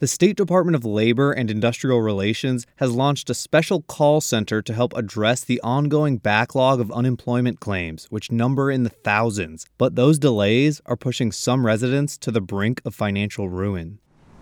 The State Department of Labor and Industrial Relations has launched a special call center to help address the ongoing backlog of unemployment claims, which number in the thousands. But those delays are pushing some residents to the brink of financial ruin.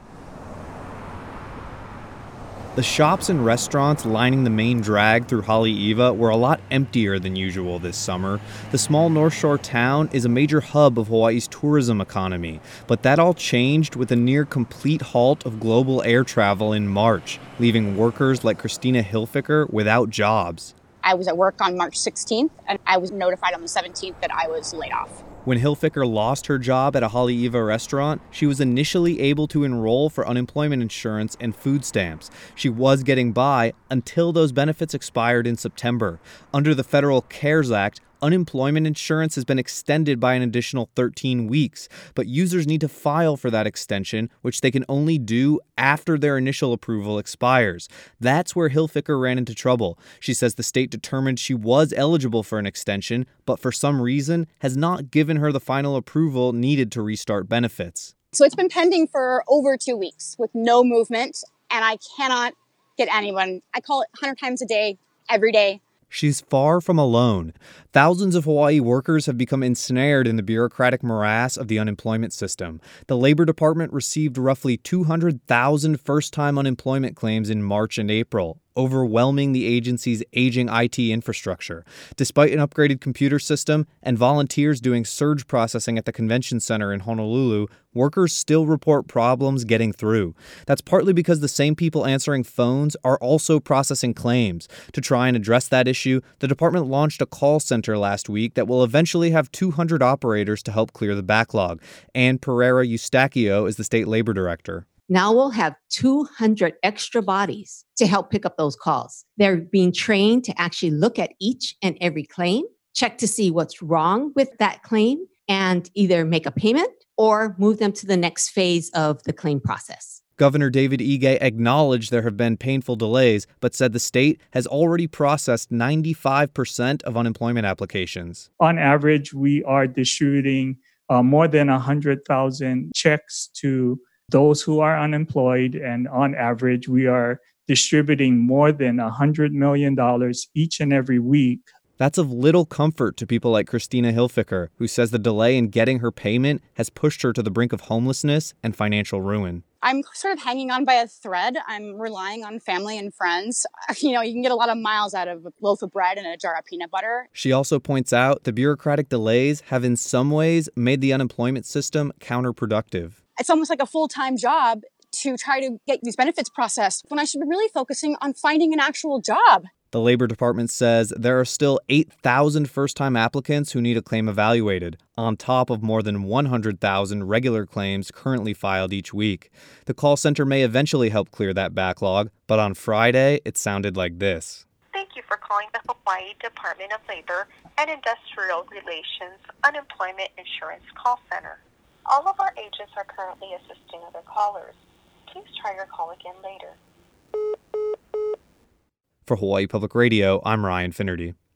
The shops and restaurants lining the main drag through Haleiwa were a lot emptier than usual this summer. The small North Shore town is a major hub of Hawaii's tourism economy, but that all changed with a near complete halt of global air travel in March, leaving workers like Christina Hilfiker without jobs. I was at work on March 16th, and I was notified on the 17th that I was laid off. When Hilfiker lost her job at a Haleiwa restaurant, she was initially able to enroll for unemployment insurance and food stamps. She was getting by until those benefits expired in September. Under the Federal CARES Act, unemployment insurance has been extended by an additional 13 weeks, but users need to file for that extension, which they can only do after their initial approval expires. That's where Hilfiker ran into trouble. She says the state determined she was eligible for an extension, but for some reason has not given her the final approval needed to restart benefits. So it's been pending for over 2 weeks with no movement, and I cannot get anyone. I call it 100 times a day, every day. She's far from alone. Thousands of Hawaii workers have become ensnared in the bureaucratic morass of the unemployment system. The Labor Department received roughly 200,000 first-time unemployment claims in March and April, overwhelming the agency's aging IT infrastructure. Despite an upgraded computer system and volunteers doing surge processing at the convention center in Honolulu, workers still report problems getting through. That's partly because the same people answering phones are also processing claims. To try and address that issue, the department launched a call center last week that will eventually have 200 operators to help clear the backlog. Ann Pereira Eustachio is the state labor director. Now we'll have 200 extra bodies to help pick up those calls. They're being trained to actually look at each and every claim, check to see what's wrong with that claim, and either make a payment or move them to the next phase of the claim process. Governor David Ige acknowledged there have been painful delays, but said the state has already processed 95% of unemployment applications. On average, we are distributing more than 100,000 checks to those who are unemployed, and on average, we are distributing more than $100 million each and every week. That's of little comfort to people like Christina Hilfiker, who says the delay in getting her payment has pushed her to the brink of homelessness and financial ruin. I'm sort of hanging on by a thread. I'm relying on family and friends. You can get a lot of miles out of a loaf of bread and a jar of peanut butter. She also points out the bureaucratic delays have in some ways made the unemployment system counterproductive. It's almost like a full-time job to try to get these benefits processed when I should be really focusing on finding an actual job. The Labor Department says there are still 8,000 first-time applicants who need a claim evaluated, on top of more than 100,000 regular claims currently filed each week. The call center may eventually help clear that backlog, but on Friday, it sounded like this. Thank you for calling the Hawaii Department of Labor and Industrial Relations Unemployment Insurance Call Center. All of our agents are currently assisting other callers. Please try your call again later. For Hawaii Public Radio, I'm Ryan Finnerty.